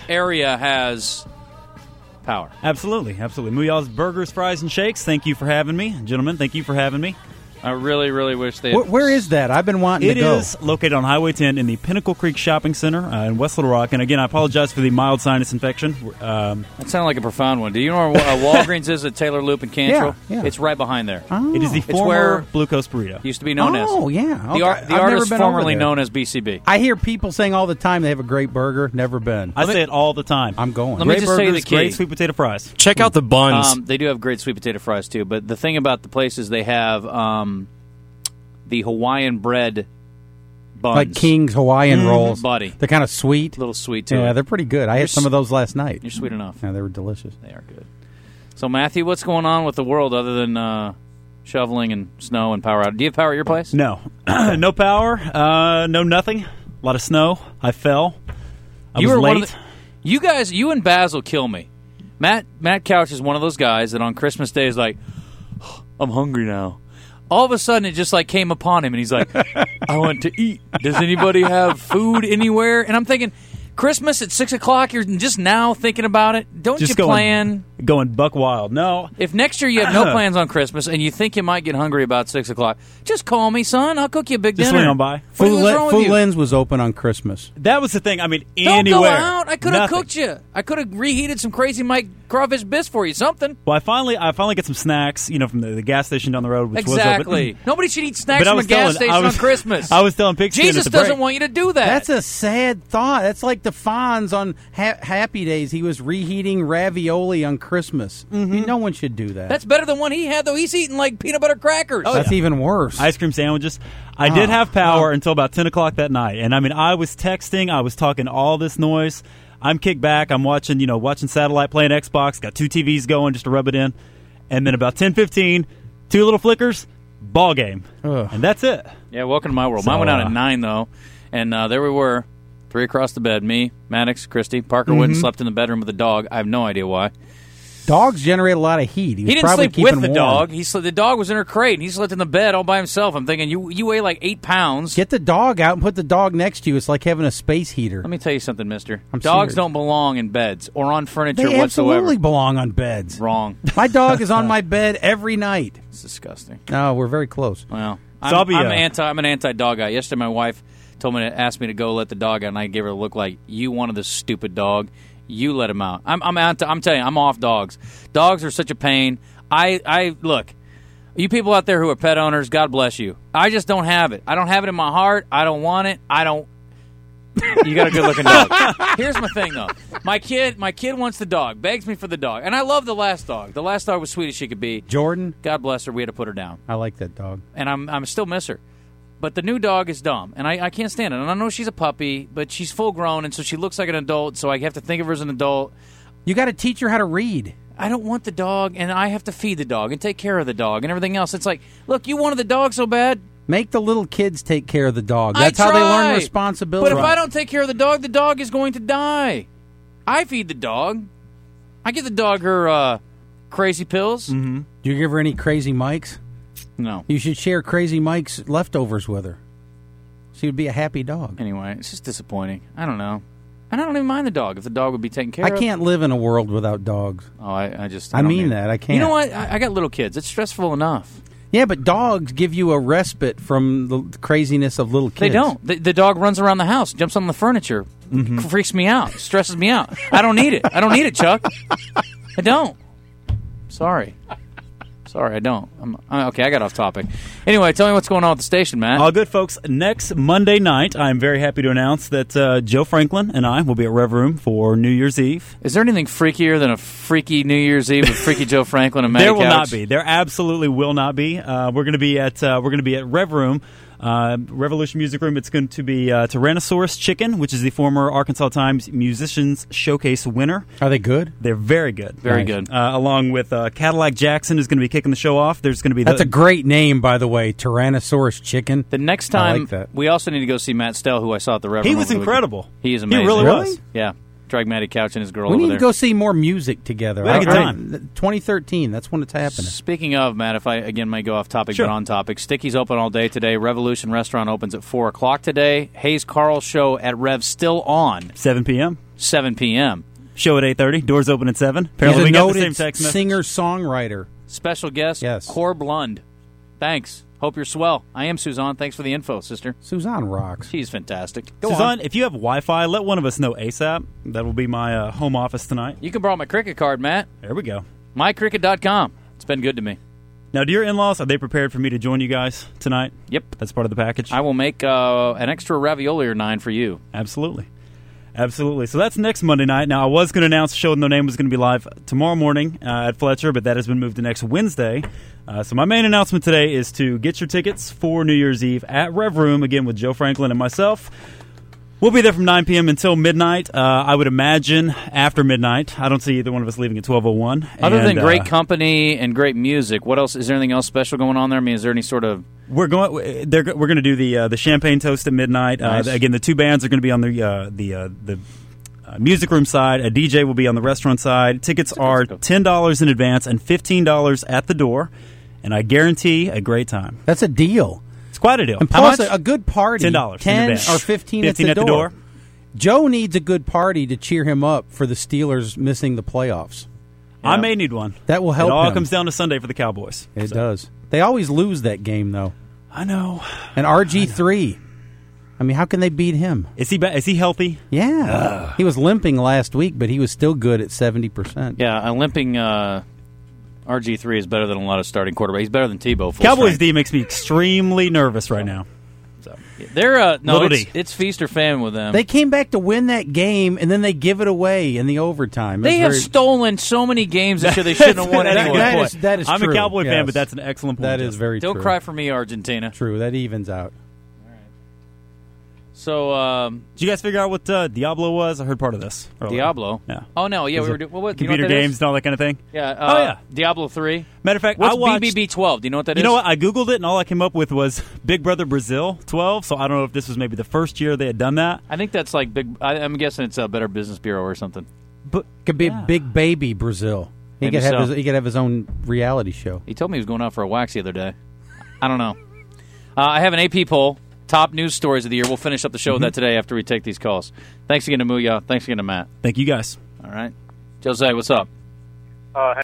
area has power. Absolutely. Muyal's Burgers, Fries, and Shakes. Thank you for having me. Gentlemen, thank you for having me. I really, really wish they... Where is that? I've been wanting to go. It is located on Highway 10 in the Pinnacle Creek Shopping Center in West Little Rock. And again, I apologize for the mild sinus infection. That sounded like a profound one. Do you know where Walgreens is at Taylor Loop and Cantrell? Yeah. It's right behind there. Oh. It is the former Blue Coast Burrito. Used to be known as. Oh, yeah. Okay. The artist formerly known as BCB. I hear people saying all the time they have a great burger. Never been. I say it all the time. I'm going. Let me Great just say burgers, the key. great sweet potato fries. Check out the buns. They do have great sweet potato fries, too. But the thing about the place is they have the Hawaiian bread buns. Like King's Hawaiian rolls. Buddy. They're kind of sweet. A little sweet, too. Yeah, they're pretty good. I had some of those last night. You're sweet enough. Yeah, they were delicious. They are good. So, Matthew, what's going on with the world other than shoveling and snow and power out? Do you have power at your place? No. No power. No nothing. A lot of snow. I fell. I was late. You and Basil kill me. Matt Couch is one of those guys that on Christmas Day is like, I'm hungry now. All of a sudden, it just like came upon him, and he's like, I want to eat. Does anybody have food anywhere? And I'm thinking, Christmas at 6 o'clock, you're just now thinking about it? Don't Just you plan? Going buck wild. No. If next year you have no plans on Christmas and you think you might get hungry about 6 o'clock, just call me, son. I'll cook you a big Just dinner. swing on by. What's wrong with you? Food was open on Christmas. That was the thing. I mean, Don't anywhere. go out. I could have Nothing. cooked you. I could have reheated some Crazy Mike crawfish bisque for you. Something. Well, I finally get some snacks, from the gas station down the road, which Exactly. was open. Nobody should eat snacks But I from a was gas telling- station on Christmas. I was telling Pigskin Jesus at the break. doesn't want you to do that. That's a sad thought. That's like the Fonz on Happy Days. He was reheating ravioli on Christmas. No one should do that. That's better than one he had, though. He's eating like peanut butter crackers. That's even worse. Ice cream sandwiches. I did have power until about 10 o'clock that night. And, I was texting. I was talking all this noise. I'm kicked back. I'm watching satellite, playing Xbox. Got 2 TVs going just to rub it in. And then about 10:15, 2 little flickers, ball game. Ugh. And that's it. Yeah, welcome to my world. So, Mine went out at 9, though. And there we were, 3 across the bed. Me, Maddox, Christy. Parker went and slept in the bedroom with the dog. I have no idea why. Dogs generate a lot of heat. He didn't probably sleep with keeping the warm. dog. The dog was in her crate, and he slept in the bed all by himself. I'm thinking, you weigh like 8 pounds. Get the dog out and put the dog next to you. It's like having a space heater. Let me tell you something, mister. I'm Dogs serious. don't belong in beds or on furniture They whatsoever. absolutely belong on beds. Wrong. My dog is on my bed every night. It's disgusting. No, we're very close. Well, So I'll be, I'm an anti-dog guy. Yesterday, my wife asked me to go let the dog out, and I gave her a look like, you wanted this stupid dog. You let him out. I'm telling you, I'm off dogs. Dogs are such a pain. I look, you people out there who are pet owners, God bless you. I just don't have it. I don't have it in my heart. I don't want it. You got a good-looking dog. Here's my thing, though. My kid wants the dog, begs me for the dog, and I love the last dog. The last dog was sweet as she could be. Jordan? God bless her. We had to put her down, I like that dog. and I'm still miss her. But the new dog is dumb, and I can't stand it. And I know she's a puppy, but she's full-grown, and so she looks like an adult, so I have to think of her as an adult. You got to teach her how to read. I don't want the dog, and I have to feed the dog and take care of the dog and everything else. It's like, look, you wanted the dog so bad. Make the little kids take care of the dog. That's how they learn responsibility. But if I don't take care of the dog is going to die. I feed the dog. I give the dog her crazy pills. Mm-hmm. Do you give her any Crazy Mikes? No. You should share Crazy Mike's leftovers with her. She would be a happy dog. Anyway, it's just disappointing. I don't know. And I don't even mind the dog if the dog would be taken care of. I can't live in a world without dogs. Oh, I mean that. I can't. You know what? I got little kids. It's stressful enough. Yeah, but dogs give you a respite from the craziness of little kids. They don't. The dog runs around the house, jumps on the furniture, freaks me out, stresses me out. I don't need it. I don't need it, Chuck. I don't. Sorry, I don't. Okay, I got off topic. Anyway, tell me what's going on with the station, Matt. All good, folks. Next Monday night, I'm very happy to announce that Joe Franklin and I will be at Rev Room for New Year's Eve. Is there anything freakier than a freaky New Year's Eve with freaky Joe Franklin and Matty There will Couch? not be. There absolutely will not be. We're going to be at Rev Room. Revolution Music Room. It's going to be Tyrannosaurus Chicken, which is the former Arkansas Times Musicians Showcase winner. Are they good? They're very good. Very good. Along with Cadillac Jackson is going to be kicking the show off. There's going to be That's a great name, by the way, Tyrannosaurus Chicken. The next I time, like that. we also need to go see Matt Stell, who I saw at the Rev Room. He was incredible. He is amazing. He really was. Yeah. drag Matty Couch and his girl We over need there. to go see more music together. We had a good time. 2013, that's when it's happening. Speaking of, Matt, if I, again, may go off topic, Sure. but on topic, Sticky's open all day today. Revolution Restaurant opens at 4 o'clock today. Hayes Carl show at Rev still on, 7 p.m. 7 p.m. Show at 8:30. Doors open at 7. He's Apparently, a we got the noted same text message. singer-songwriter. Special guest, Yes. Corb Lund. Thanks. Hope you're swell. I am Suzanne. Thanks for the info, sister. Suzanne rocks. She's fantastic. Go Suzanne, on. if you have Wi-Fi, let one of us know ASAP. That will be my home office tonight. You can borrow my cricket card, Matt. There we go. MyCricket.com. It's been good to me. Now, do your in-laws, are they prepared for me to join you guys tonight? Yep. That's part of the package? I will make an extra ravioli or 9 for you. Absolutely. Absolutely. So that's next Monday night. Now, I was going to announce the show with No Name was going to be live tomorrow morning at Fletcher, but that has been moved to next Wednesday. So my main announcement today is to get your tickets for New Year's Eve at Rev Room, again with Joe Franklin and myself. We'll be there from 9 p.m. until midnight. I would imagine after midnight. I don't see either one of us leaving at 12:01. Other than great company and great music, what else? Is there anything else special going on there? I mean, is there any sort of... We're going to do the champagne toast at midnight. Nice. Again, the two bands are going to be on the music room side. A DJ will be on the restaurant side. Tickets are $10 in advance and $15 at the door, and I guarantee a great time. That's a deal. It's quite a deal. And How plus, much? a good party. $10 in 10 advance. or 15 15 at the door. Joe needs a good party to cheer him up for the Steelers missing the playoffs. I may need one. That will help It all him. comes down to Sunday for the Cowboys. It does. They always lose that game, though. I know. And RG3. I mean, how can they beat him? Is he healthy? Yeah. He was limping last week, but he was still good at 70%. Yeah, a limping RG3 is better than a lot of starting quarterbacks. He's better than Tebow. full Cowboys strength. D makes me extremely nervous right now. They're no, Little it's, D. it's feast or famine with them. They came back to win that game, and then they give it away in the overtime. They have stolen so many games this year they shouldn't have won That's a anyway. good point. that is I'm true. a Cowboy fan, Yes. but that's an excellent point. That is Justin. very Don't true. cry for me, Argentina. True. That evens out. So, Did you guys figure out what Diablo was? I heard part of this. earlier. Diablo. Yeah. Oh, no, yeah, Is we were it doing... What, Computer you know what that games is? and all that kind of thing? Yeah. Oh, yeah. Diablo 3. Matter of fact, What's I watched... BBB 12? Do you know what that is? You know what? I Googled it, and all I came up with was Big Brother Brazil 12, so I don't know if this was maybe the first year they had done that. I think that's like big... I'm guessing it's a Better Business Bureau or something. But Could be Big Baby Brazil. He Maybe could have so. he could have his own reality show. He told me he was going out for a wax the other day. I don't know. I have an AP poll. Top news stories of the year. We'll finish up the show with that today after we take these calls. Thanks again to Muya. Thanks again to Matt. Thank you guys. All right. Jose, what's up?